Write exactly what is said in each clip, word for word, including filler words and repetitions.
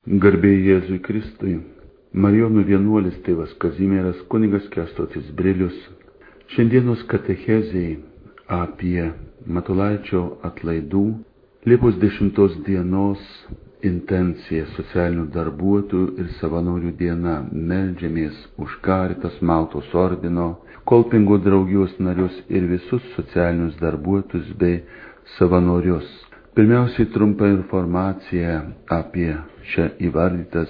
Garbė Jėzui Kristui, Marijonų vienuolis tėvas Kazimieras, kunigas Kęstutis Brilius. Šiandienos katechezei apie Matulaičio atlaidų Liepos dešimtos dienos intenciją socialinių darbuotojų ir savanorių diena. Meldžiamės už Karitas, Maltos ordino, Kolpingo draugijos narius ir visus socialinius darbuotojus bei savanorius. Pirmiausiai trumpa informacija apie šią įvardytas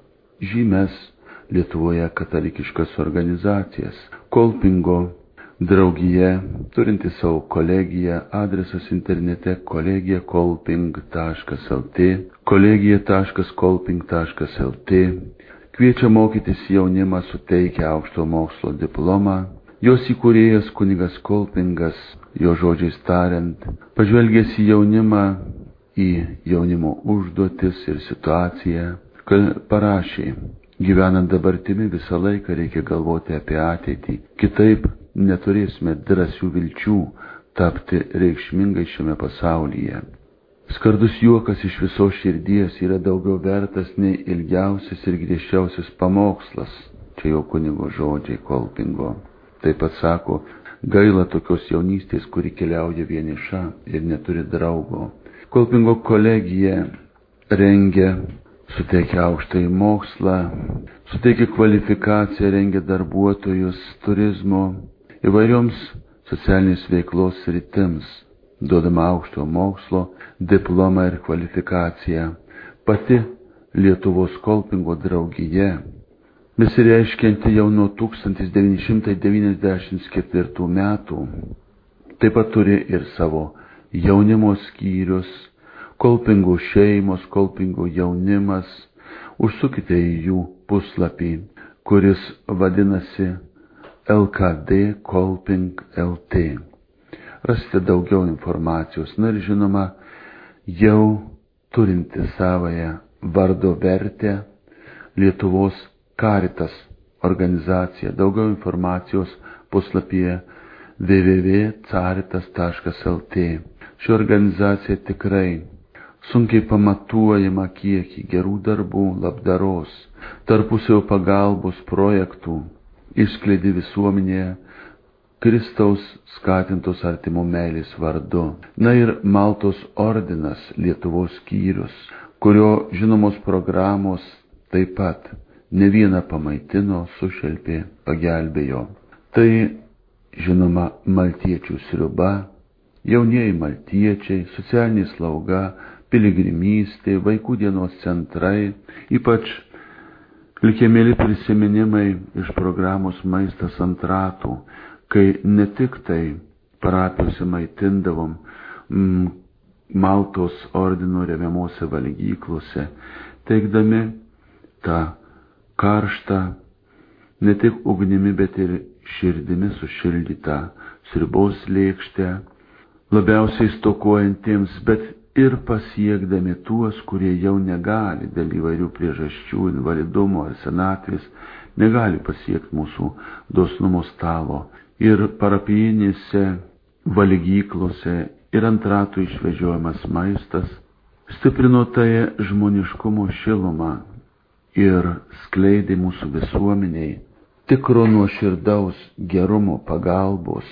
žymes Lietuvoje katalikiškas organizacijas. Kolpingo draugija, turinti savo kolegiją, adresas internete kolegija kolping taškas lt, kolegija taškas kolping taškas lt, kviečia mokytis jaunimą, suteikia aukšto mokslo diplomą. Jos įkūrėjas kunigas Kolpingas, jo žodžiais tariant, pažvelgęs į jaunimą, į jaunimo užduotis ir situaciją, parašė: gyvenant dabartimi visą laiką reikia galvoti apie ateitį, kitaip neturėsime drąsių vilčių tapti reikšmingai šiame pasaulyje. Skardus juokas iš visos širdies yra daugiau vertas nei ilgiausias ir griežčiausias pamokslas. Čia jo kunigo žodžiai Kolpingo. Taip pat sako, gaila tokios jaunystės, kuri keliauja vieniša ir neturi draugo. Kolpingo kolegija rengia, suteikia aukštąjį mokslą, suteikia kvalifikaciją, rengia darbuotojus turizmo įvairioms socialinės veiklos sritims, duodama aukšto mokslo, diplomą ir kvalifikaciją. Pati Lietuvos Kolpingo draugija, besireiškianti jau nuo tūkstantis devyni šimtai devyniasdešimt ketvirtų metų, taip pat turi ir savo jaunimo skyrius, Kolpingo šeimos, Kolpingo jaunimas. Užsukite į jų puslapį, kuris vadinasi L K D Kolping Lt. Rasite daugiau informacijos. Na ir žinoma, jau turinti savąją vardo vertę Lietuvos Karitas organizacija. Daugiau informacijos puslapyje w w w taškas caritas taškas lt. Ši organizacija tikrai sunkiai pamatuojama kiekį gerų darbų, labdaros, tarpusavio pagalbos projektų išskleidė visuomenėje Kristaus skatintos artimo meilės vardu. Na ir Maltos ordinas, Lietuvos skyrius, kurio žinomos programos taip pat ne vieną pamaitino, sušelpė, pagelbėjo. Tai, žinoma, maltiečių sriuba, jaunieji maltiečiai, socialinė slauga, piligrimystė, vaikų dienos centrai, ypač likę mieli prisiminimai iš programos Maistas ant ratų, kai ne tik tai parapijose maitindavom mm, Maltos ordino remiamose valgyklose, teikdami tą karštą, ne tik ugnimi, bet ir širdimi sušildytą sriubos lėkštę, labiausiai stokojantiems, bet ir pasiekdami tuos, kurie jau negali dėl įvairių priežasčių, invalidumo ar senatvės, negali pasiekti mūsų dosnumo stalo. Ir parapijinėse valgyklose ir ant ratų išvežiojamas maistas stiprino tai žmoniškumo šilumą ir skleidė mūsų visuomeniai tikro nuoširdaus gerumo pagalbos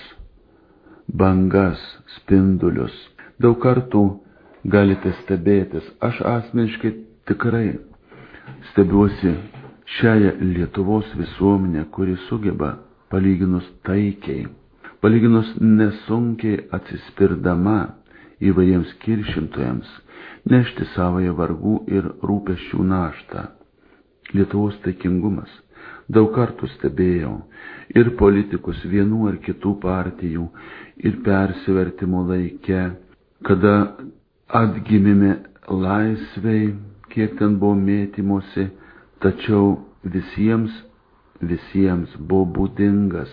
bangas, spindulius. Daug kartų galite stebėtis, aš asmeniškai tikrai stebiuosi šią Lietuvos visuomenę, kuri sugeba palyginus taikiai, palyginus nesunkiai atsispirdama įvairiems kiršintojams, nešti savoje vargų ir rūpesčių naštą. Lietuvos taikingumas. Daug kartų stebėjau ir politikus vienų ar kitų partijų, ir persivertimo laike, kada atgimime laisvei, kiek ten buvo mėtymosi, tačiau visiems, visiems buvo būdingas,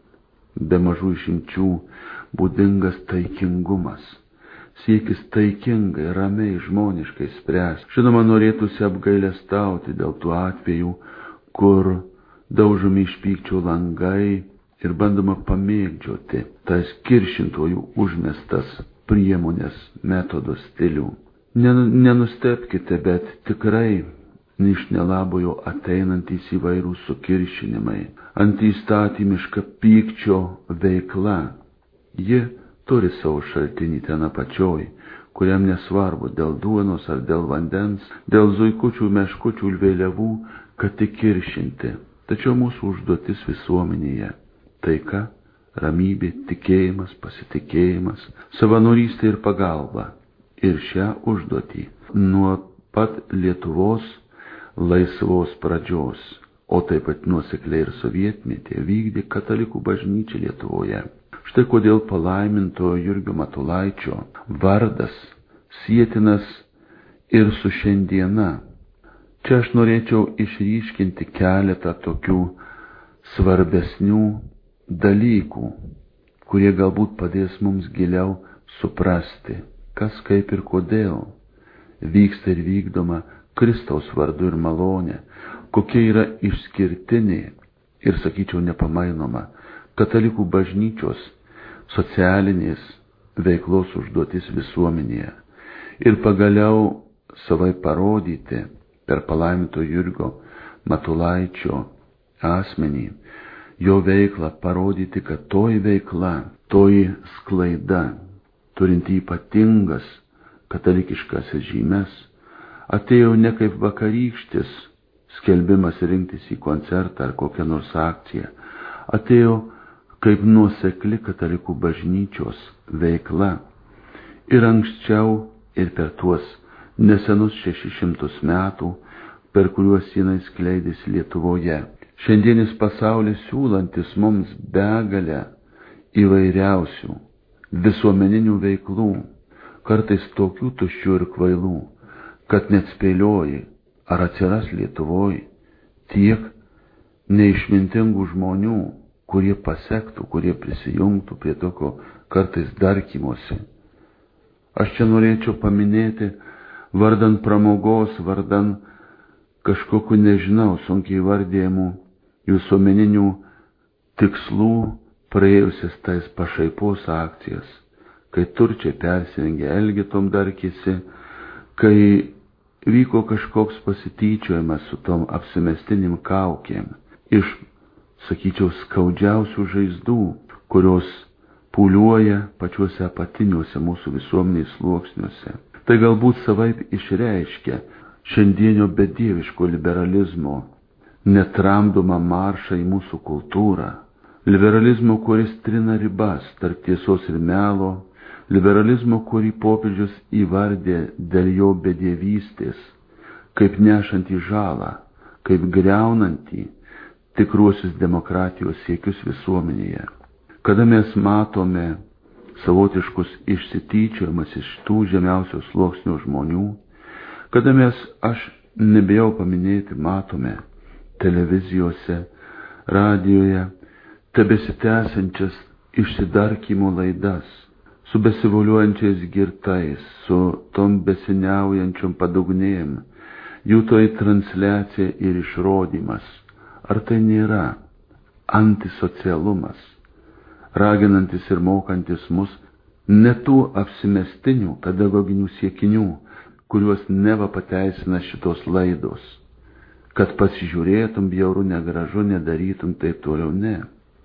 be mažų išimčių, būdingas taikingumas. Siekis taikingai, ramiai, žmoniškai spręsti. Žinoma, norėtųsi apgailestauti dėl tų atvejų, kur daužomi iš pykčio langai ir bandoma pamėgdžioti tas kiršintojų užmestas priemonės, metodų stilių. Nenustepkite, bet tikrai iš nelabojo ateinantys įvairūs sukiršinimai, antiįstatymiška pykčio veikla. Ji turi savo šaltinį ten apačioj, kuriam nesvarbu dėl duonos ar dėl vandens, dėl zuikučių, meškučių ir vėliavų, kad tik kiršinti. Tačiau mūsų užduotis visuomenėje – taika, ramybė, tikėjimas, pasitikėjimas, savanorystė ir pagalba. Ir šią užduotį nuo pat Lietuvos laisvos pradžios, o taip pat nuosekliai ir sovietmetyje vykdė katalikų bažnyčia Lietuvoje. Štai kodėl palaimintojo Jurgio Matulaičio vardas sietinas ir su šiandiena. Čia aš norėčiau išryškinti keletą tokių svarbesnių dalykų, kurie galbūt padės mums giliau suprasti, kas kaip ir kodėl vyksta ir vykdoma Kristaus vardu ir malonė, kokia yra išskirtinė ir, sakyčiau, nepamainoma katalikų bažnyčios socialinės veiklos užduotis visuomenėje. Ir pagaliau savai parodyti per palaiminto Jurgio Matulaičio asmenį, jo veiklą, parodyti, kad toji veikla, toji sklaida, turinti ypatingas katalikiškasis žymes, atėjo ne kaip vakarykštis skelbimas rinktis į koncertą ar kokią nors akciją, atėjo kaip nuosekli katalikų bažnyčios veikla. Ir anksčiau, ir per tuos nesenus šešis šimtus metų, per kuriuos jinai skleidėsi Lietuvoje. Šiandienis pasaulis siūlantis mums begalę įvairiausių visuomeninių veiklų, kartais tokių tuščių ir kvailų, kad net spėlioji, ar atsiras Lietuvoje tiek neišmintingų žmonių, kurie pasektų, kurie prisijungtų prie tokio kartais darkymosi. Aš čia norėčiau paminėti, vardan pramogos, vardan kažkokių, nežinau, sunkiai vardėjimų visuomeninių tikslų praėjusias tais pašaipos akcijas, kai turčiai persirengė Elgetom darkėsi, kai vyko kažkoks pasityčiojimas su tom apsimestinim kaukėm iš, sakyčiau, skaudžiausių žaizdų, kurios pūliuoja pačiuose apatiniuose mūsų visuomenės sluoksniuose. Tai galbūt savaip išreiškia šiandienio bedieviško liberalizmo netramdomą maršą į mūsų kultūrą. Liberalizmo, kuris trina ribas tarp tiesos ir melo, liberalizmo, kurį popiežius įvardė dėl jo bedievystės, kaip nešantį žalą, kaip griaunantį tikruosius demokratijos siekius visuomenėje. Kada mes matome savotiškus išsityčiojimas iš tų žemiausios sluoksnių žmonių, kada mes, aš nebijau paminėti, matome televizijose, radijoje, tebesitęsiančias išsidarkymo laidas, su besivoliuojančiais girtais, su tom besiniaujančiom padugnėjim, jų toj transliacija ir išrodymas. Ar tai nėra antisocialumas, raginantis ir mokantis mus ne tų apsimestinių pedagoginių siekinių, kuriuos neva pateisina šitos laidos, kad pasižiūrėtum bjauru, negražu, nedarytum taip toliau, ne.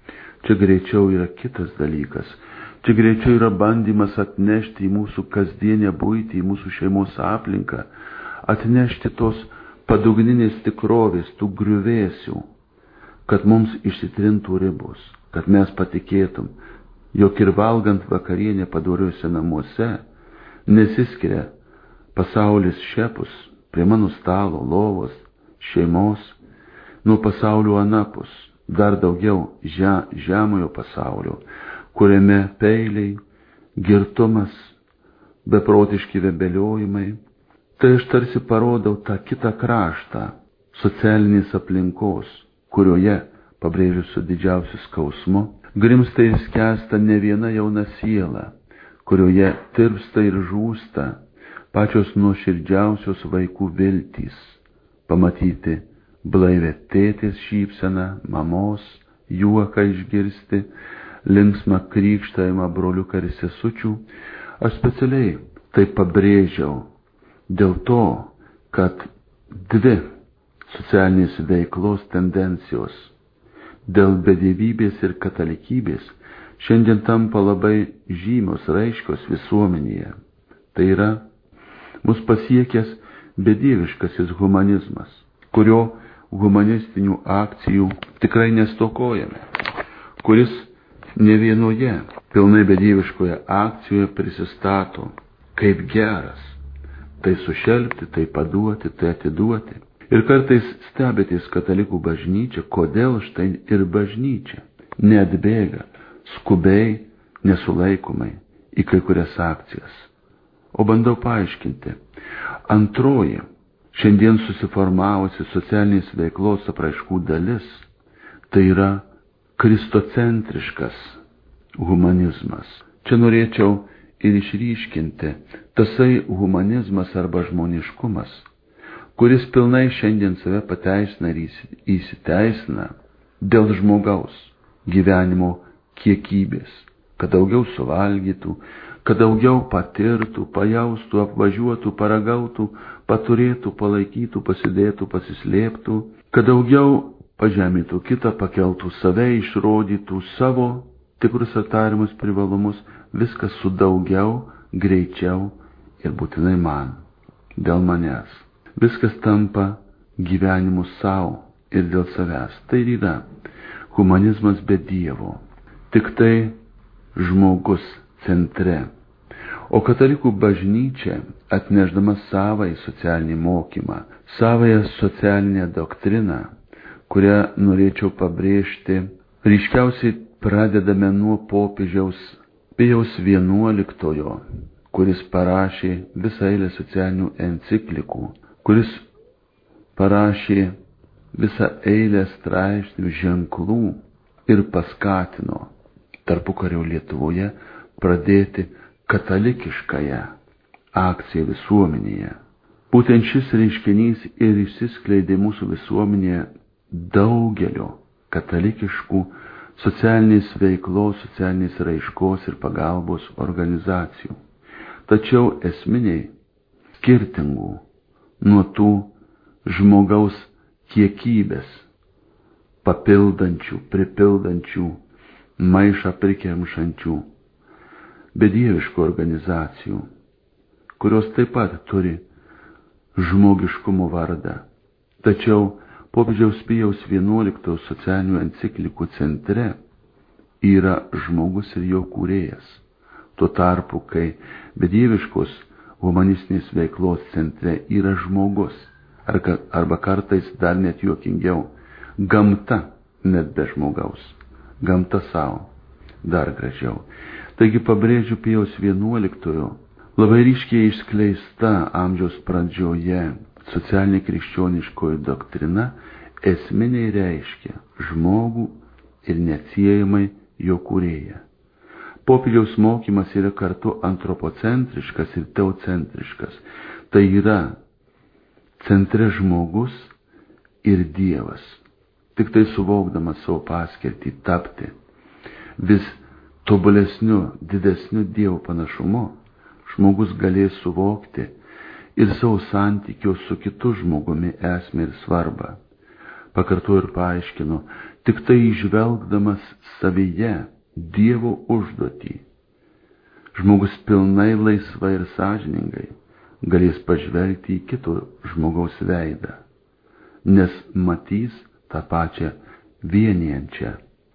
Čia greičiau yra kitas dalykas. Čia greičiau yra bandymas atnešti į mūsų kasdienę buitį, į mūsų šeimos aplinką, atnešti tos padugninės tikrovės, tų griuvėsių, kad mums išsitrintų ribos, kad mes patikėtum, jog ir valgant vakarienę padoriuose namuose nesiskiria pasaulis šiapus, prie mano stalo, lovos, šeimos, nuo pasaulio anapus, dar daugiau že, žemojo pasaulio, kuriame peiliai, girtumas, beprotiški vebeliojimai. Tai aš tarsi parodau tą kitą kraštą socialinės aplinkos, kurioje, pabrėžiu su didžiausiu skausmu, grimsta ir skęsta ne viena jauna siela, kurioje tirpsta ir žūsta pačios nuoširdžiausios vaikų viltys, pamatyti blaivę tėtės šypseną, mamos, juoką išgirsti, linksmą krykštavimą broliuką ir sesučių. Aš specialiai tai pabrėžiau, dėl to, kad dvi socialinės veiklos tendencijos dėl bedievybės ir katalikybės šiandien tampa labai žymios raiškios visuomenėje. Tai yra mus pasiekęs bedieviškasis humanizmas, kurio humanistinių akcijų tikrai nestokojame, kuris ne vienoje pilnai bedieviškoje akcijoje prisistato kaip geras, tai sušelpti, tai paduoti, tai atiduoti. Ir kartais stebėtės katalikų bažnyčia, kodėl štai ir bažnyčia neatbėga skubiai, nesulaikomai į kai kurias akcijas. O bandau paaiškinti. Antroji, šiandien susiformavusi socialinės veiklos apraiškų dalis, tai yra kristocentriškas humanizmas. Čia norėčiau ir išryškinti tasai humanizmas arba žmoniškumas, kuris pilnai šiandien save pateisina ir įsiteisina dėl žmogaus gyvenimo kiekybės, kad daugiau suvalgytų, kad daugiau patirtų, pajaustų, apvažiuotų, paragautų, paturėtų, palaikytų, pasidėtų, pasislėptų, kad daugiau pažemintų kitą, pakeltų save, išrodytų savo tikrus ir tariamus privalumus, viskas su daugiau, greičiau ir būtinai man, dėl manęs. Viskas tampa gyvenimu savo ir dėl savęs. Tai yra humanizmas be Dievo, tik tai žmogus centre. O katalikų bažnyčia, atnešdama savąjį socialinį mokymą, savąją socialinę doktriną, kurią norėčiau pabrėžti, ryškiausiai pradedame nuo popiežiaus Pijaus vienuoliktojo, kuris parašė visą eilę socialinių enciklikų, kuris parašė visą eilę straipsnių, ženklų ir paskatino tarpukario Lietuvoje pradėti katalikiškąją akciją visuomenėje. Būtent šis reiškinys ir išsiskleidė mūsų visuomenėje daugelio katalikiškų socialinės veiklos, socialinės raiškos ir pagalbos organizacijų. Tačiau esminiai skirtingų nuo tų žmogaus kiekybės, papildančių, pripildančių, maišą prikemšančių, bedieviškų organizacijų, kurios taip pat turi žmogiškumo vardą. Tačiau popiežiaus Pijaus vienuoliktojo socialinių enciklikų centre yra žmogus ir jo kūrėjas. Tuo tarpu, kai bedieviškos humanistinės veiklos centre yra žmogus, arba kartais dar net juokingiau, gamta net be žmogaus, gamta savo, dar gražiau. Taigi pabrėžiu Pijaus vienuoliktojo labai ryškiai išskleista amžiaus pradžioje socialinė krikščioniškoji doktrina esminiai reiškia žmogų ir neatsiejamai jo kūrėją. Popiežiaus mokymas yra kartu antropocentriškas ir teocentriškas. Tai yra centre žmogus ir Dievas. Tik tai suvokdamas savo paskirtį tapti vis tobulesniu, didesniu Dievo panašumu, žmogus galės suvokti ir savo santykio su kitu žmogumi esmę ir svarbą. Pakartoju ir paaiškinu, tik tai išvelgdamas savyje Dievo užduotį, žmogus pilnai laisvai ir sąžiningai galės pažvelgti į kito žmogaus veidą, nes matys tą pačią vienijančią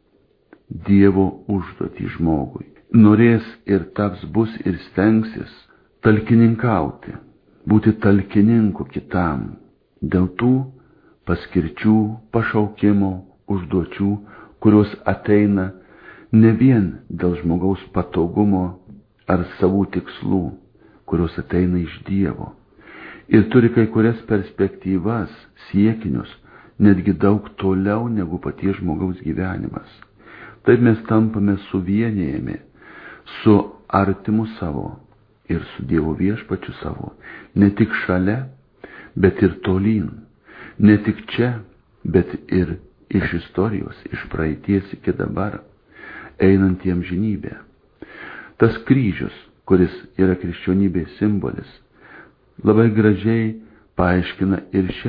Dievo užduotį žmogui. Norės ir taps, bus ir stengsis talkininkauti, būti talkininku kitam, dėl tų paskirčių, pašaukimo, užduočių, kurios ateina ne vien dėl žmogaus patogumo ar savų tikslų, kurios ateina iš Dievo. Ir turi kai kurias perspektyvas, siekinius, netgi daug toliau negu paties žmogaus gyvenimas. Taip mes tampame suvienijami su artimu savo ir su Dievo viešpačiu savo, ne tik šalia, bet ir tolyn, ne tik čia, bet ir iš istorijos, iš praeities iki dabar, einant į amžinybę. Tas kryžius, kuris yra krikščionybės simbolis, labai gražiai paaiškina ir šią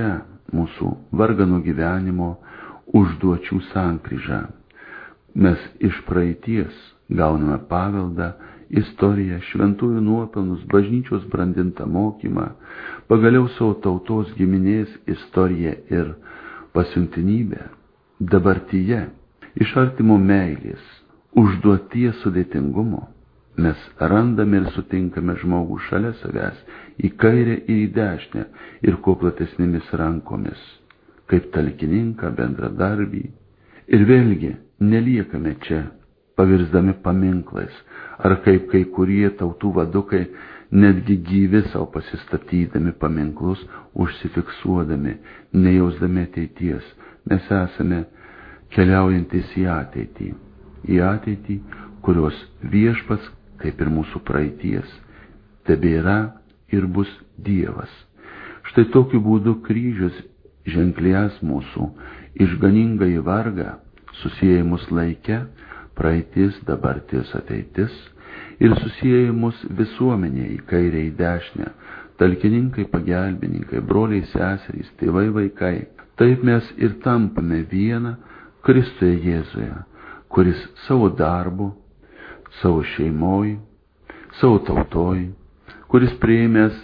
mūsų varganų gyvenimo užduočių sankryžą. Mes iš praeities gauname paveldą, istoriją, šventųjų nuopelnus, bažnyčios brandintą mokymą, pagaliau savo tautos giminės istoriją ir pasiuntinybę. Dabartyje, iš artimo meilės, užduoties sudėtingumo, mes randame ir sutinkame žmogų šalia savęs, į kairę ir į dešinę, ir kuo platesnėmis rankomis, kaip talkininką, bendradarbį. Ir vėlgi, neliekame čia, pavirsdami paminklais, ar kaip kai kurie tautų vadukai, netgi gyvi savo pasistatydami paminklus, užsifiksuodami, nejausdami ateities. Mes esame keliaujantis į ateitį, į ateitį, kurios viešpats, kaip ir mūsų praeities, tebėra ir bus Dievas. Štai tokiu būdu kryžius ženklės mūsų išganingąjį vargą, susiejimus laike, praeitis, dabartis, ateitis, ir susiejimus visuomenė į kairę, į dešinę, talkininkai, pagelbininkai, broliai, seserys, tėvai, vaikai. Taip mes ir tampame vieną Kristuje Jėzuje, kuris savo darbu, savo šeimoj, savo tautoj, kuris priėmęs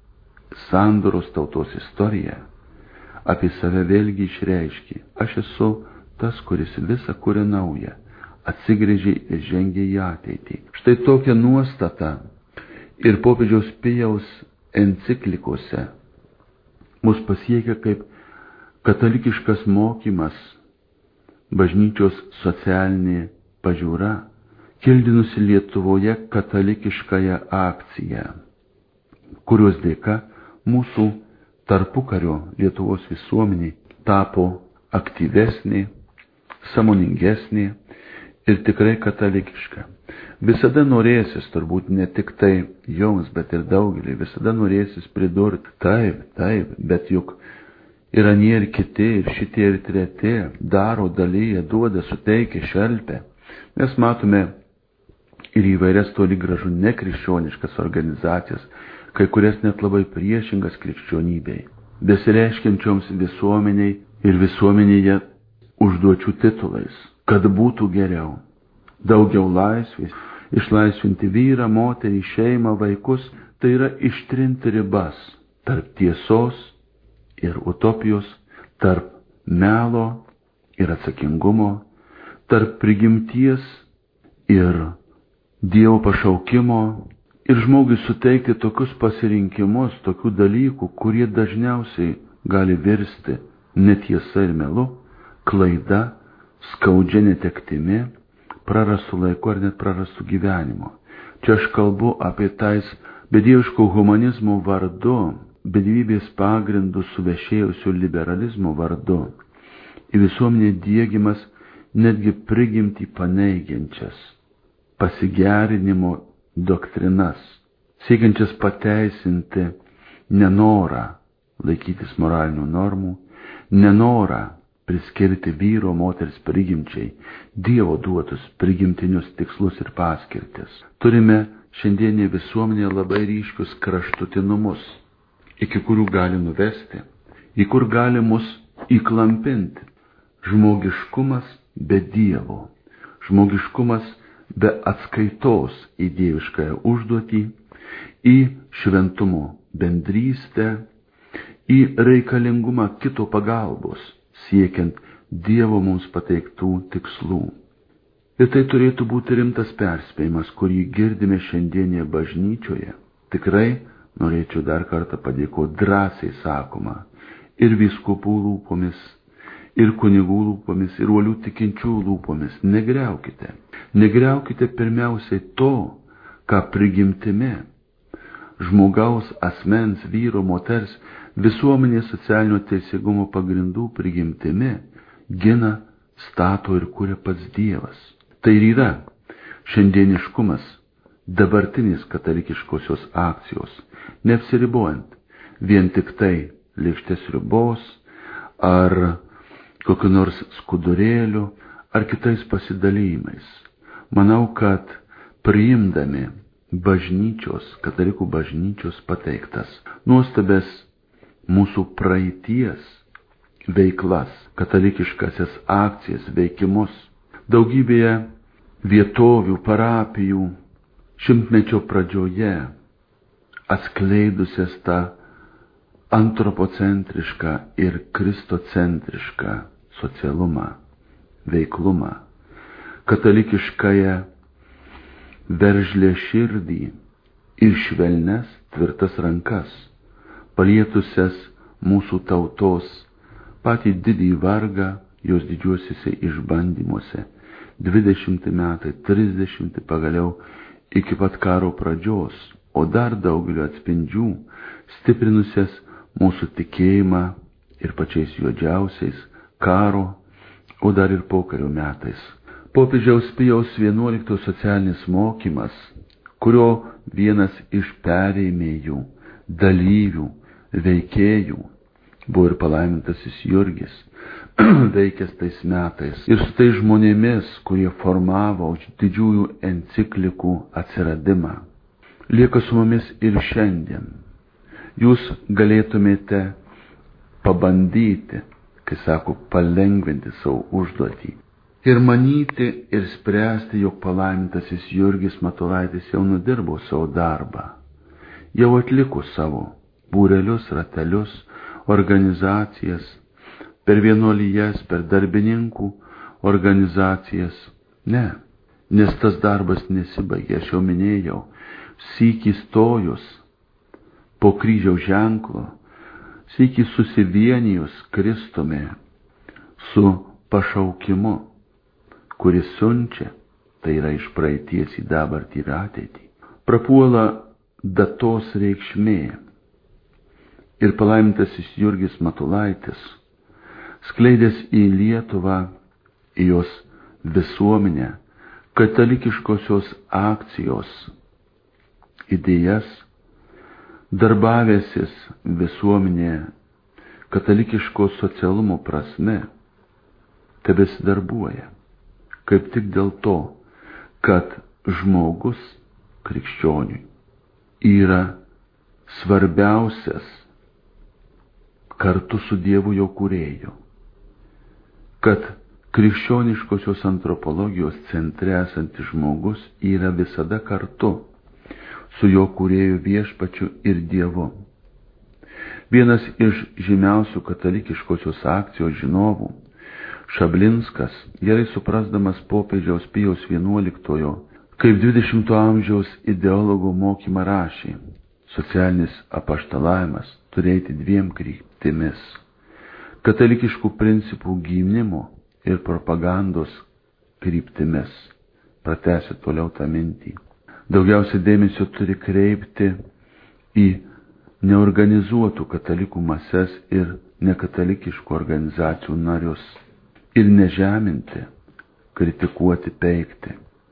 sandoros tautos istoriją, apie save vėlgi išreiškė: aš esu tas, kuris visą kuria naują, atsigręžė ir žengė į ateitį. Štai tokia nuostata ir popiežiaus Pijaus enciklikose mus pasiekia kaip katalikiškas mokymas, bažnyčios socialinė pažiūra, kildinusi Lietuvoje katalikiškąją akciją, kurios dėka mūsų tarpukario Lietuvos visuomenė tapo aktyvesnė, sąmoningesnė ir tikrai katalikiška. Visada norėsis, turbūt ne tik tai jums, bet ir daugelį, visada norėsis pridurti: taip, taip, bet juk ir anie ir kiti, ir šitie ir treti daro, dalyja, duoda, suteikia, šelpia. Mes matome ir įvairias toli gražu nekrikščioniškas organizacijas, kai kurias net labai priešingas krikščionybei, besireiškiančioms visuomeniai ir visuomenėje užduočių titulais, kad būtų geriau, daugiau laisvės, išlaisvinti vyrą, moterį, šeimą, vaikus, tai yra ištrinti ribas tarp tiesos ir utopijos, tarp melo ir atsakingumo, tarp prigimties ir Dievo pašaukimo, ir žmogui suteikti tokius pasirinkimus, tokių dalykų, kurie dažniausiai gali virsti netiesa ir melu, klaida, skaudžia netektimi, prarastų laiku ar net prarastų gyvenimo. Čia aš kalbu apie tais bedieviško humanizmo vardu, bedivybės pagrindų suvešėjusio liberalizmo vardu, į visuomenę diegiamas netgi prigimtį paneigiančias pasigerinimo doktrinas, siekiančias pateisinti nenorą laikytis moralinių normų, nenorą priskirti vyro moters prigimčiai Dievo duotus prigimtinius tikslus ir paskirtis. Turime šiandienė visuomenė labai ryškius kraštutinumus, iki kurių gali nuvesti, į kur gali mus įklampinti. Žmogiškumas be Dievo, žmogiškumas be atskaitos į dieviškąją užduotį, į šventumo bendrystę, į reikalingumą kito pagalbos, siekiant Dievo mums pateiktų tikslų. Ir tai turėtų būti rimtas perspėjimas, kurį girdime šiandienėje bažnyčioje. Tikrai norėčiau dar kartą padėkoti, drąsiai sakoma, ir vyskupų lūpomis, ir kunigų lūpomis, ir uolių tikinčių lūpomis: negriaukite, negriaukite pirmiausiai to, ką prigimtimi, žmogaus, asmens, vyro, moters, visuomenės socialinio teisingumo pagrindų prigimtimi gina, stato ir kuria pats Dievas. Tai ir yra šiandieniškumas dabartinės katalikiškosios akcijos, neapsiribojant vien tik tai lėkštės sriubos ar kokiu nors skudurėliu ar kitais pasidalymais. Manau, kad priimdami bažnyčios, katalikų bažnyčios pateiktas nuostabės mūsų praeities veiklas, katalikiškasias akcijas, veikimus. Daugybėje vietovių, parapijų šimtmečio pradžioje atskleidusias tą antropocentrišką ir kristocentrišką socialumą, veiklumą, katalikiškąją veržlę širdį ir švelnes tvirtas rankas, palietusias mūsų tautos patį didį vargą jos didžiuosiuose išbandymuose, dvidešimti metai, trisdešimti pagaliau iki pat karo pradžios, o dar daugelio atspindžių, stiprinusias mūsų tikėjimą ir pačiais juodžiausiais karo, o dar ir pokario metais. Popiežiaus Pijaus vienuoliktojo socialinis mokymas, kurio vienas iš perėmėjų, dalyvių, veikėjų buvo ir palaimintasis Jurgis, veikęs tais metais. Ir su tais žmonėmis, kurie formavo didžiųjų enciklikų atsiradimą, lieka su mumis ir šiandien. Jūs galėtumėte pabandyti, kai sako, palengvinti savo užduotį. Ir manyti ir spręsti, jog palaimintasis Jurgis Matulaitis jau nudirbo savo darbą. Jau atliko savo būrelius, ratelius, organizacijas, per vienuolijas, per darbininkų organizacijas. Ne, nes tas darbas nesibaigė, aš jau minėjau, sykį stojus po kryžiaus ženklo, sykį susivienijus Kristumi su pašaukimu, kuris siunčia, tai yra iš praeities į dabartį ir ateitį, prapuola datos reikšmė. Ir palaimintasis Jurgis Matulaitis, skleidęs į Lietuvą, į jos visuomenę, katalikiškosios akcijos idėjas, darbavęsis visuomenėje katalikiško socialumo prasme, tebesidarbuoja. Kaip tik dėl to, kad žmogus krikščioniui yra svarbiausias kartu su Dievu jo kūrėju, kad krikščioniškosios antropologijos centre esantis žmogus yra visada kartu su jo kūrėju viešpačiu ir Dievu. Vienas iš žymiausių katalikiškosios akcijos žinovų, Šablinskas, gerai suprasdamas popiežiaus Pijaus vienuoliktojo kaip dvidešimto amžiaus ideologo mokymą rašė: socialinis apaštalavimas turėti dviem kryptimis – katalikiškų principų gynimo ir propagandos kryptimis. Pratęsiu toliau tą mintį. Daugiausia dėmesio turi kreipti į neorganizuotų katalikų mases ir nekatalikiškų organizacijų narius ir nežeminti, kritikuoti, peikti,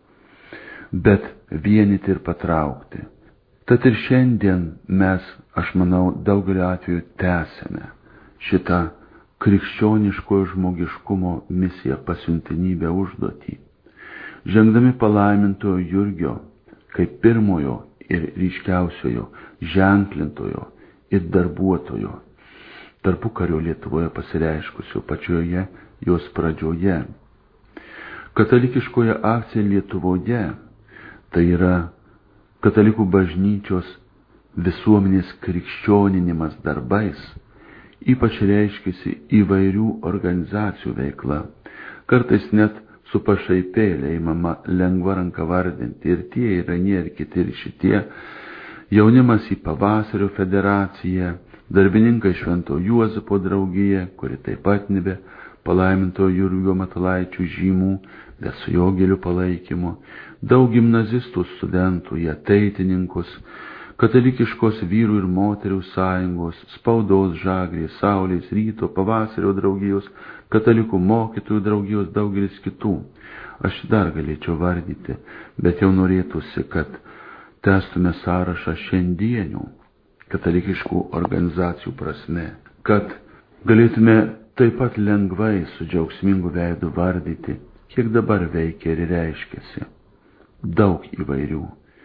bet vienyti ir patraukti. Tad ir šiandien mes, aš manau, daugelio atveju tęsime šitą krikščioniškojo žmogiškumo misiją, pasiuntinybę, užduotį, žengdami palaimintojo Jurgio kaip pirmojo ir ryškiausiojo ženklintojo ir darbuotojo tarpukario Lietuvoje pasireiškusio pačioje jos pradžioje. Katalikiškoje akcija Lietuvoje, tai yra katalikų bažnyčios visuomenės krikščioninimas darbais, ypač reiškiasi įvairių organizacijų veikla, kartais net su pašaipėlė įmama lengva ranka vardinti, ir tie, ir anie, ir kiti, ir šitie, jaunimas į Pavasario federaciją, darbininkai Švento Juozapo draugiją, kuri taip pat nebe palaiminto Jurgio Matulaičio žymų, bet su jo giliu palaikymu, daug gimnazistų, studentų, į ateitininkus, katalikiškos vyrų ir moterių sąjungos, spaudos žagrės, saulės, ryto, pavasario draugijos, katalikų mokytojų draugijos, daugelis kitų. Aš dar galėčiau vardyti, bet jau norėtųsi, kad tęstume sąrašą šiandienių katalikiškų organizacijų prasme, kad galėtume taip pat lengvai su džiaugsmingu veidu vardyti, kiek dabar veikia ir reiškiasi. Daug įvairių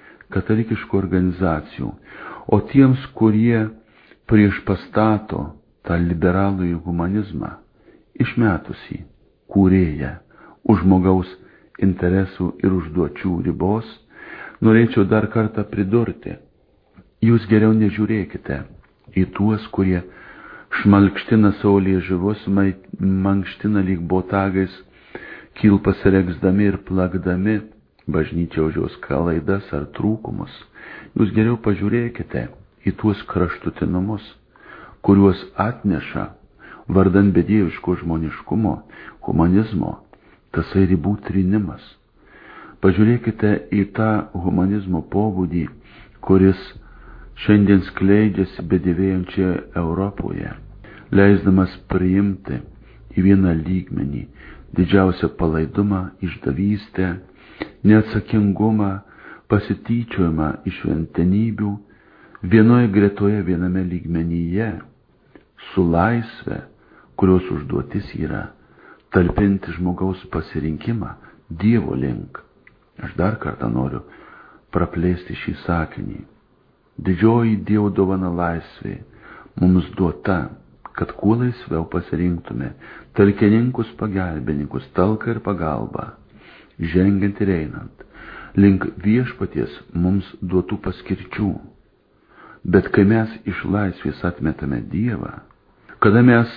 katalikiškų organizacijų, o tiems, kurie prieš pastato tą liberalųjį humanizmą, išmetusį kūrėją už žmogaus interesų ir užduočių ribos, norėčiau dar kartą pridurti, jūs geriau nežiūrėkite į tuos, kurie šmalkština savo liežuvus, mankština lyg botagais, kilpas regsdami ir plakdami bažnyčią už jos klaidas ar trūkumus. Jūs geriau pažiūrėkite į tuos kraštutinumus, kuriuos atneša vardan bedieviško žmoniškumo, humanizmo, tasai ribų trinimas. Pažiūrėkite į tą humanizmo pobūdį, kuris šiandien skleidžiasi bedėvėjančioje Europoje, leisdamas priimti į vieną lygmenį didžiausią palaidumą, išdavystę, neatsakingumą, pasityčiojimą iš šventenybių, vienoje gretoje viename lygmenyje, su laisve, kurios užduotis yra talpinti žmogaus pasirinkimą Dievo link. Aš dar kartą noriu praplėsti šį sakinį. Didžioji Dievo dovana laisvė mums duota, kad kuo laisviau pasirinktume talkininkus, pagalbininkus, talką ir pagalbą, žengiant ir einant link viešpaties mums duotų paskirčių. Bet kai mes iš laisvės atmetame Dievą, kada mes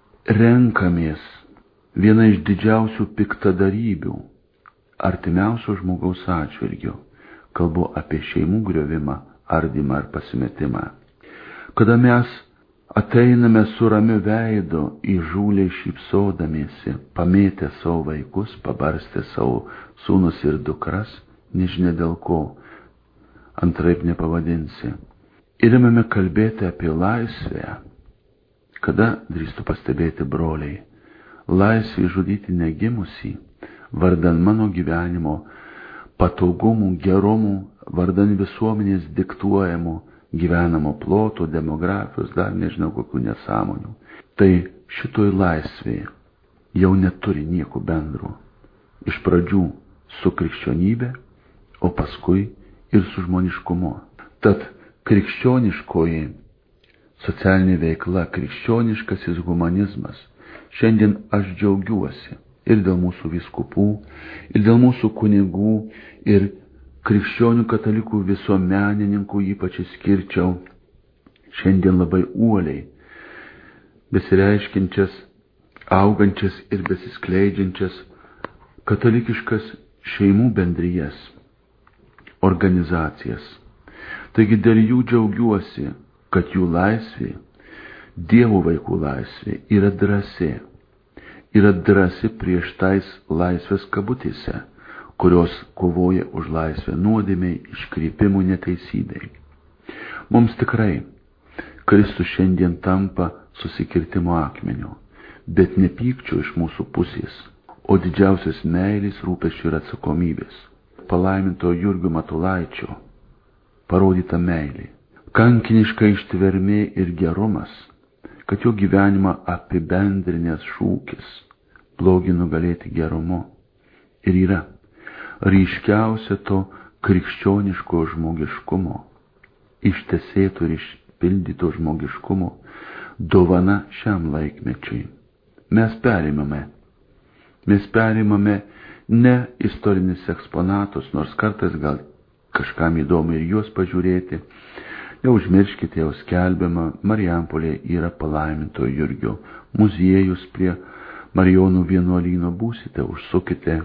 renkamės vieną iš didžiausių piktadarybių artimiausio žmogaus atžvilgiu, kalbu apie šeimų griovimą, ardymą ar pasimetimą, kada mes ateiname su ramiu veidu įžūliai šypsodamiesi, pamėtę savo vaikus, pabarstę savo sūnus ir dukras, nežinia dėl ko, antraip nepavadinsi. Ir imame kalbėti apie laisvę, kada, drįstu pastebėti broliai, laisvė žudyti negimusį, vardan mano gyvenimo patogumų, gerumų, vardan visuomenės diktuojamų gyvenamo ploto, demografijos, dar nežinau kokių nesąmonių. Tai šitoj laisvėje jau neturi nieko bendro. Iš pradžių su krikščionybė, o paskui ir su žmoniškumu. Tad krikščioniškoji socialinė veikla, krikščioniškasis humanizmas, šiandien aš džiaugiuosi ir dėl mūsų vyskupų, ir dėl mūsų kunigų, ir krikščionių katalikų visuomenininkų, ypač išskirčiau šiandien labai uoliai besireiškinčias, augančias ir besiskleidžiančias katalikiškas šeimų bendrijas, organizacijas. Taigi dėl jų džiaugiuosi, kad jų laisvė, Dievo vaikų laisvė, yra drąsi. Yra drąsi prieš tais laisvės kabutėse, kurios kovoja už laisvę nuodėmiai, iškrypimų, neteisybei. Mums tikrai Kristus šiandien tampa susikirtimo akmeniu, bet ne pykčio iš mūsų pusės, o didžiausios meilės, rūpesčių ir atsakomybės. Palaiminto Jurgio Matulaičio parodyta meilė, kankiniška ištvermė ir gerumas, kad jo gyvenimą apibendrinęs šūkis blogį nugalėti gerumu ir yra ryškiausia to krikščioniško žmogiškumo, ištesėto ir išpildyto žmogiškumo dovana šiam laikmečiui. Mes perimame, mes perimame ne istorinis eksponatus, nors kartais gal kažkam įdomu ir juos pažiūrėti. Neužmirškite, jau skelbiama, Marijampolėje yra palaiminto Jurgio muziejus prie Marijonų vienuolyno, būsite, užsukite.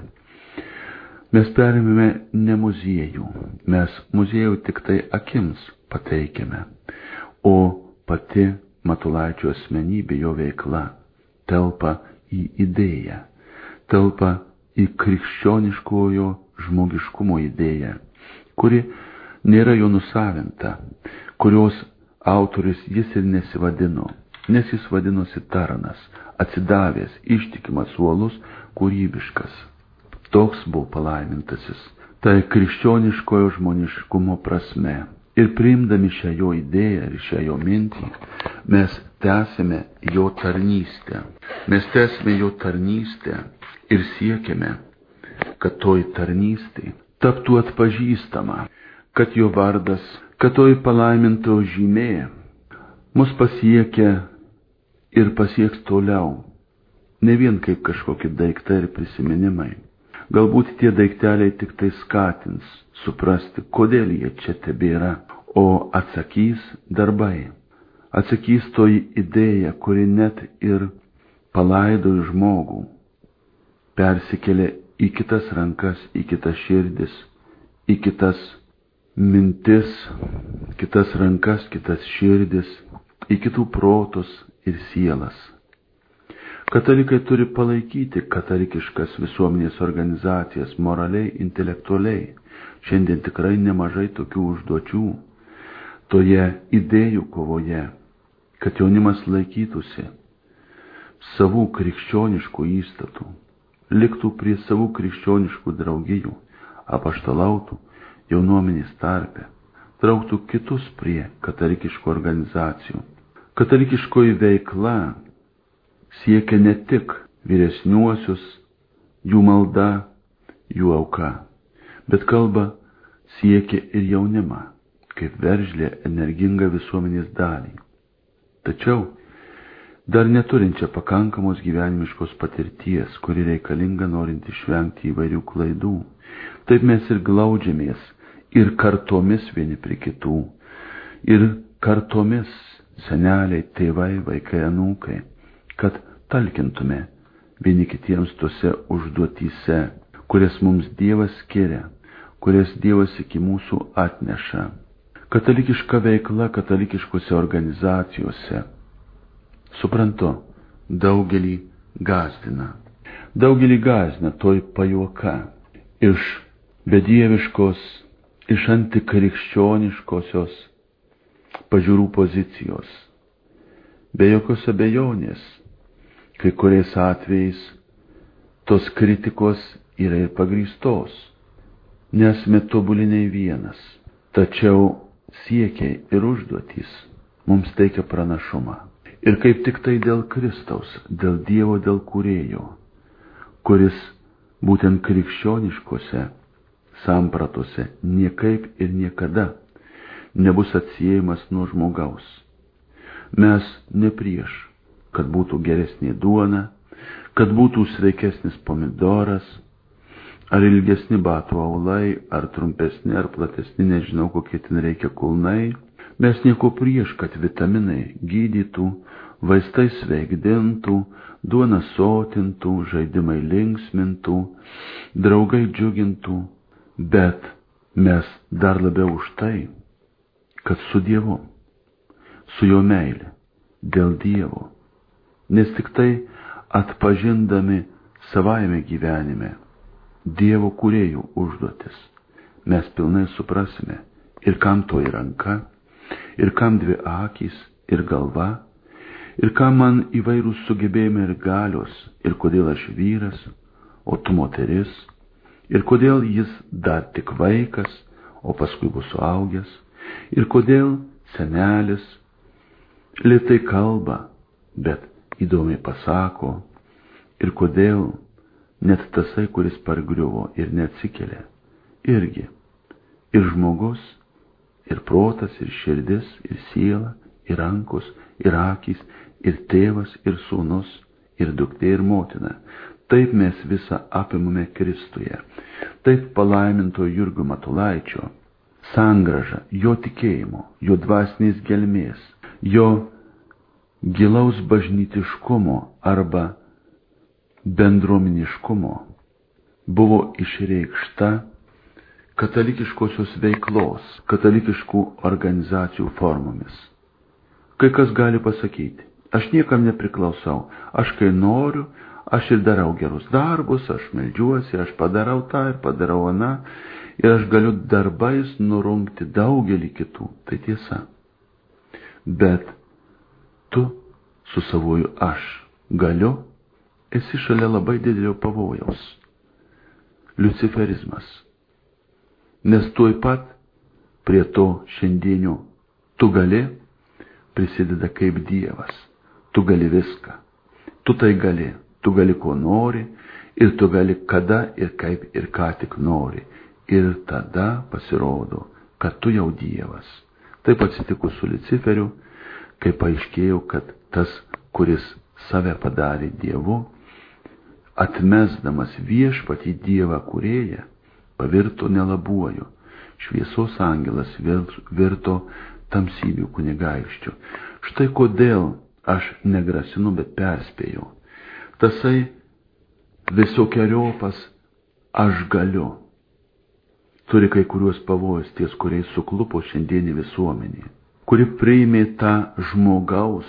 Mes perimame ne muziejų, mes muziejų tik tai akims pateikiame, o pati Matulaičio asmenybė, jo veikla telpa į idėją, telpa į krikščioniškojo žmogiškumo idėją, kuri nėra jo nusavinta, kurios autoris jis ir nesivadino, nes jis vadinosi tarnas, atsidavęs, ištikimas, uolus, kūrybiškas. Toks buvo palaimintasis, tai krikščioniškojo žmoniškumo prasme. Ir priimdami šią jo idėją ir šią jo mintį, mes tęsime jo tarnystę. Mes tęsime jo tarnystę ir siekiame, kad toj tarnystė taptų atpažįstama, kad jo vardas, kad toj palaiminto žymė mus pasiekia ir pasieks toliau, ne vien kaip kažkokie daiktai ir prisiminimai. Galbūt tie daikteliai tik tai skatins suprasti, kodėl jie čia tebėra, o atsakys darbai. Atsakys toji idėja, kuri net ir palaidojo žmogų, persikėlė į kitas rankas, į kitas širdis, į kitas mintis, kitas rankas, kitas širdis, į kitų protus ir sielas. Katalikai turi palaikyti katalikiškas visuomenės organizacijas moraliai, intelektualiai. Šiandien tikrai nemažai tokių užduočių toje idėjų kovoje, kad jaunimas laikytųsi savų krikščioniškų įstatų, liktų prie savų krikščioniškų draugijų, apaštalautų jaunuomenės tarpe, trauktų kitus prie katalikiškų organizacijų. Katalikiškoji veikla siekia ne tik vyresniuosius, jų malda, jų auka, bet kalba siekia ir jaunimą, kaip veržlė energingą visuomenės dalį. Tačiau dar neturinčią pakankamos gyvenimiškos patirties, kuri reikalinga norint išvengti įvairių klaidų. Taip mes ir glaudžiamės ir kartomis vieni prie kitų, ir kartomis seneliai, tėvai, vaikai, anūkai, kad talkintume vieni kitiems tose užduotyse, kurias mums Dievas skiria, kurias Dievas iki mūsų atneša. Katalikiška veikla katalikiškose organizacijose, suprantu, daugelį gazdina. Daugelį gazdina toj pajuoka iš bedieviškos, iš antikrikščioniškosios pažiūrų pozicijos. Be jokios abejonės, kai kuriais atvejais tos kritikos yra ir pagrįstos. Nesame tobuli nei vienas, tačiau siekiai ir užduotys mums teikia pranašumą. Ir kaip tik tai dėl Kristaus, dėl Dievo, dėl Kūrėjo, kuris būtent krikščioniškose sampratose niekaip ir niekada nebus atsiejamas nuo žmogaus. Mes ne prieš, kad būtų geresnė duona, kad būtų sveikesnis pomidoras, ar ilgesni batų aulai, ar trumpesni, ar platesni, nežinau, kokie ten reikia kulnai. Mes nieko prieš, kad vitaminai gydytų, vaistai sveikdintų, duona sotintų, žaidimai linksmintų, draugai džiugintų, bet mes dar labiau už tai, kad su Dievu, su jo meilė, dėl Dievo, nes tik tai atpažindami savaime gyvenime Dievo kūrėjų užduotis, mes pilnai suprasime, ir kam toji ranka, ir kam dvi akys, ir galva, ir kam man įvairūs sugebėjimai ir galios, ir kodėl aš vyras, o tu moteris, ir kodėl jis dar tik vaikas, o paskui bus suaugęs, ir kodėl senelis lėtai kalba, bet įdomiai pasako, ir kodėl net tasai, kuris pargriuvo ir neatsikelia, irgi ir žmogus, ir protas, ir širdis, ir siela, ir rankos, ir akys, ir tėvas, ir sūnus, ir duktė, ir motina. Taip mes visą apimame Kristuje. Taip palaiminto Jurgio Matulaičio sangrąža jo tikėjimo, jo dvasinės gelmės, jo gilaus bažnytiškumo arba bendruomeniškumo buvo išreikšta katalikiškosios veiklos, katalikiškų organizacijų formomis. Kai kas gali pasakyti, aš niekam nepriklausau, aš kai noriu, aš ir darau gerus darbus, aš meldžiuosi, aš padarau tą ir padarau aną, ir aš galiu darbais nurungti daugelį kitų. Tai tiesa. Bet tu su savuoju aš galiu, esi šalia labai didelio pavojaus. Liuciferizmas. Nes tuoj pat prie to šiandienio tu gali prisideda kaip Dievas. Tu gali viską. Tu tai gali. Tu gali ko nori ir tu gali kada ir kaip ir ką tik nori. Ir tada pasirodo, kad tu jau Dievas. Taip atsitiko su Luciferiu, kai paaiškėjo, kad tas kuris save padarė Dievu, atmesdamas viešpatį Dievą kūrėją, pavirto nelabuoju. Šviesos angelas virto tamsybių kunigaikščiu. Štai kodėl aš negrasinu, bet perspėjau. Tasai visokiojopas aš galiu turi kai kuriuos pavojus, ties kuriais suklupo šiandienį visuomenį, kuri priėmė tą žmogaus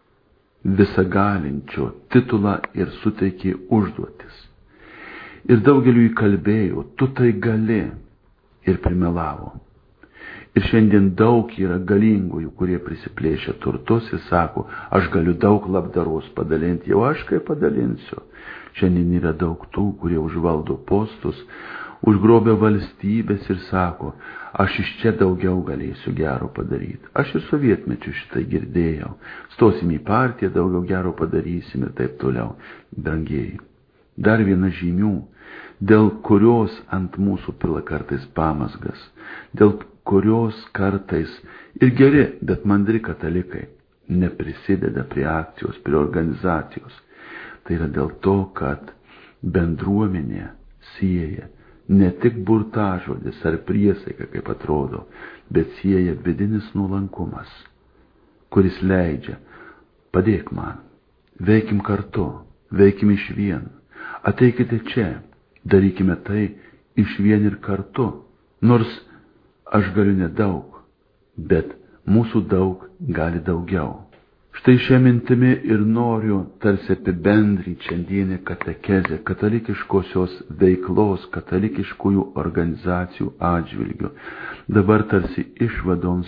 visagalinčio titulą ir suteikė užduotis. Ir daugeliu įkalbėjo, tu tai gali, ir primelavo. Ir šiandien daug yra galingųjų, kurie prisiplėšia turtus ir sako, aš galiu daug labdaros padalinti, jau aš kaip padalinsiu. Šiandien yra daug tų, kurie užvaldo postus, užgrobia valstybės ir sako, aš iš čia daugiau galėsiu gero padaryti. Aš ir sovietmečiu šitai girdėjau. Stosim į partiją, daugiau gero padarysim ir taip toliau. Brangieji, dar viena žymių, dėl kurios ant mūsų pila kartais pamasgas, dėl kurios kartais ir geri, bet mandri katalikai neprisideda prie akcijos, prie organizacijos. Tai yra dėl to, kad bendruomenė sieja ne tik burtažodis ar priesaika, kaip atrodo, bet sieja vidinis nuolankumas, kuris leidžia, padėk man, veikim kartu, veikim išvien, ateikite čia, darykime tai išvien ir kartu, nors aš galiu nedaug, bet mūsų daug gali daugiau. Štai šią mintimį ir noriu tarsi apibendrinti šiandienę katekezę katalikiškosios veiklos, katalikiškųjų organizacijų atžvilgių. Dabar tarsi išvadoms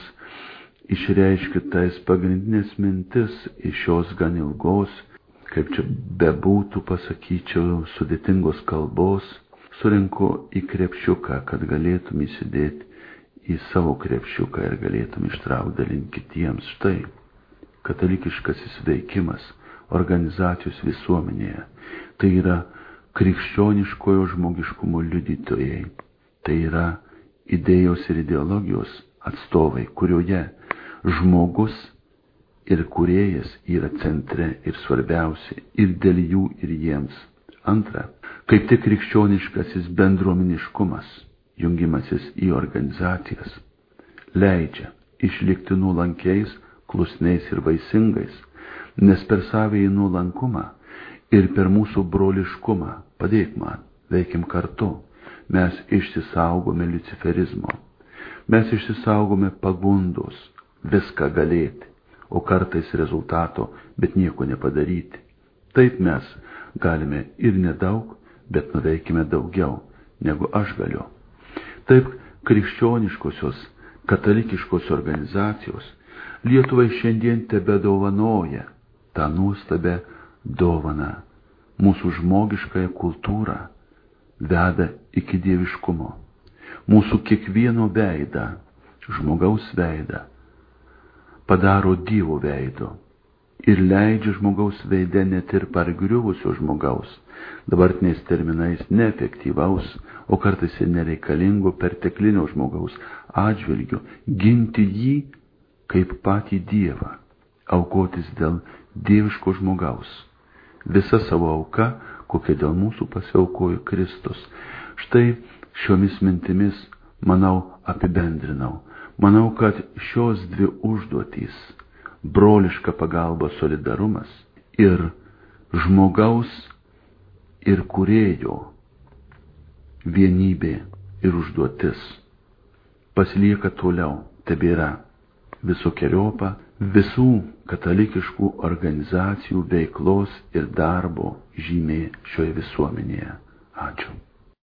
išreiškiu tais pagrindinės mintis iš šios gan ilgos, kaip čia bebūtų pasakyčiau, sudėtingos kalbos, surinku į krepšiuką, kad galėtum įsidėti į savo krepšiuką ir galėtum ištraukti dalinti kitiems. Štai katalikiškasis veikimas organizacijos visuomenėje. Tai yra krikščioniškojo žmogiškumo liudytojai. Tai yra idėjos ir ideologijos atstovai, kurioje žmogus ir kūrėjas yra centre ir svarbiausi ir dėl jų ir jiems. Antra, kaip tik krikščioniškasis bendruomeniškumas, jungimasis į organizacijas, leidžia išlikti nuolankiais, klusniais ir vaisingais, nes per savąjį nuolankumą ir per mūsų broliškumą, padėk man, veikim kartu, mes išsisaugome luciferizmo, mes išsisaugome pagundos, viską galėti, o kartais rezultato, bet nieko nepadaryti. Taip mes galime ir nedaug, bet nuveikime daugiau, negu aš galiu. Taip krikščioniškosios, katalikiškos organizacijos Lietuvai šiandien tebedovanoja tą nuostabę dovaną. Mūsų žmogiškąją kultūrą veda iki dieviškumo. Mūsų kiekvieno veidą, žmogaus veidą, padaro Dievo veido ir leidžia žmogaus veide net ir pargriuvusio žmogaus, dabartiniais terminais neefektyvaus, o kartais ir nereikalingo perteklinio žmogaus atžvilgiu, ginti jį kaip patį Dievą, aukotis dėl dieviško žmogaus. Visa savo auka, kokia dėl mūsų pasiaukojo Kristus. Štai šiomis mintimis, manau, apibendrinau. Manau, kad šios dvi užduotys, broliška pagalba, solidarumas ir žmogaus ir kūrėjo vienybė ir užduotis pasilieka toliau, tebėra visokeriopa visų katalikiškų organizacijų veiklos ir darbo žymė šioje visuomenėje. Ačiū.